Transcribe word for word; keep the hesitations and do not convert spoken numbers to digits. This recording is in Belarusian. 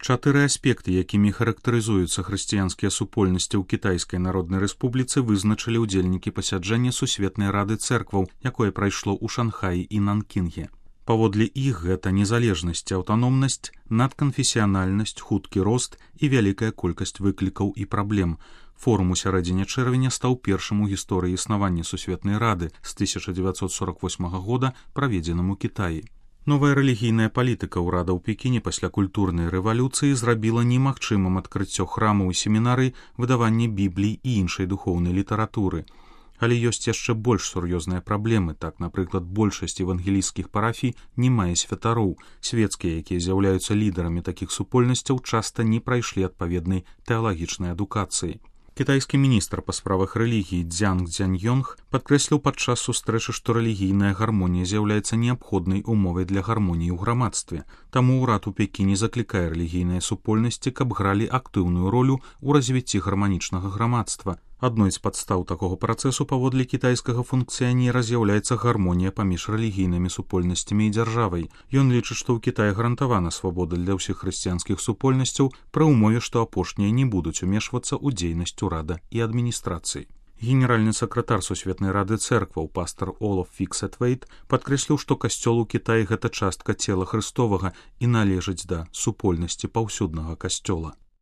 Чатыры аспекты, якімі характарызуюцца хрысціянскія супольнасці ў Кітайскай Народнай Рэспубліцы, вызначылі ўдзельнікі пасяджэння Сусветнай Рады Цэркваў, якое прайшло ў Шанхаі і Нанкінге. Паводле іх гэта незалежнасць, аўтаномнасць, надканфесіянальнасць, хуткі рост і вялікая колькасць выклікаў і праблем. Форум у сярэдзіне чэрвеня стаў першым у гісторыі існавання Сусветнай Рады з тысяча дзевяцьсот сорок восьмага года, праведзеным у Кітаі. Новая рэлігійная палітыка ўрада ў Пекіне пасля культурнай рэвалюцыі зрабіла немагчымым адкрыццё храмаў і семінарый, выдаванне біблій і іншай духоўнай літаратуры. Але ёсць яшчэ больш сур'ёзныя праблемы. Так, напрыклад, большасць евангелійскіх парафій не мае святароў. Свецкія, якія з'яўляюцца лідарамі такіх супольнасцяў, часта не прайшлі адпаведнай тэалагічнай адукацыі. Кітайскі міністр па справах рэлігіі Дзянг Дзяньёнг падкрэсліў падчас сустрэчы, што рэлігійная гармонія з'яўляецца неабходнай умовай для гармоніі ў грамадстве. Таму ўрад у Пекіне заклікае рэлігійныя супольнасці, каб гралі актыўную ролю ў развіцці гарманічнага грамадства. Адной з падстаў такога працэсу паводле кітайскага функцыянера з'яўляецца гармонія паміж рэлігійнымі супольнасцямі і дзяржавай. Ён лічыць, што ў Кітаі гарантавана свабода для ўсіх хрысціянскіх супольнасцяў пры ўмове, што апошнія не будуць умешвацца ў дзейнасць урада і адміністрацыі. Генеральны сакратар Сусветнай Рады Цэркваў пастар Олаф Фіксетвейт падкрэсліў, што касцёл у Кітаі гэта частка цела Хрыстовага і належыць да супольнасці паўсюднага касцёла.